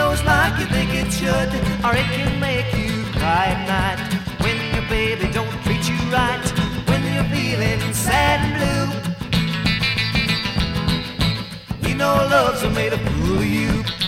goes like you think it should, or it can make you cry at night. When your baby don't treat you right, when you're feeling sad and blue, you know love's made a fool of you.